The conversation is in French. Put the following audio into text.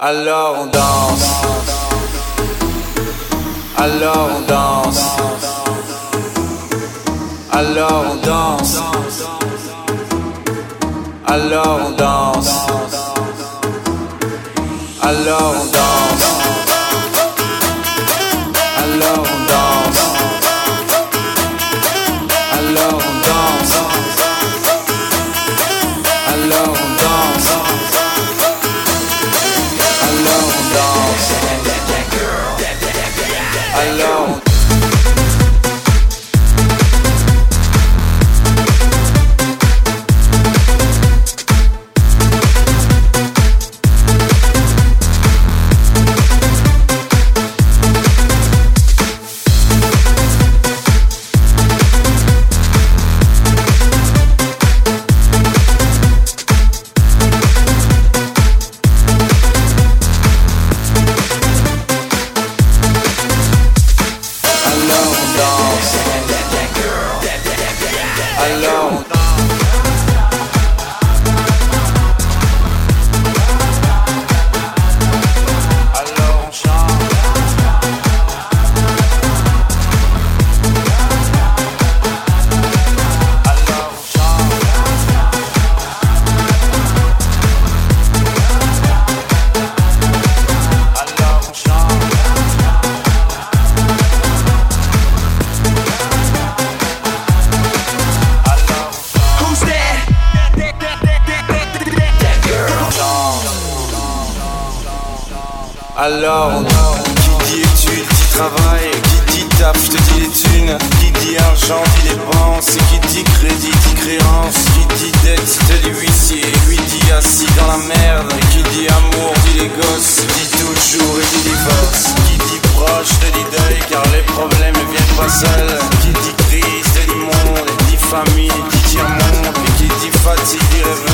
Alors on danse, alors on danse, alors on danse, alors on danse, alors on danse, alors on danse, alors on danse, alors on danse, alors on danse, alors on alors qui dit études, dit travail, qui dit taf, te dit les thunes, qui dit argent, dit dépenses, qui dit crédit, dit créance, qui dit dette, te dit huissier, lui dit assis dans la merde, qui dit amour, dit les gosses, dit toujours et dit divorce, qui dit proche, te dit deuil, car les problèmes ne viennent pas seuls, qui dit crise, te dit monde, dit famille, dit tiers-monde, et qui dit fatigue, dit rêve.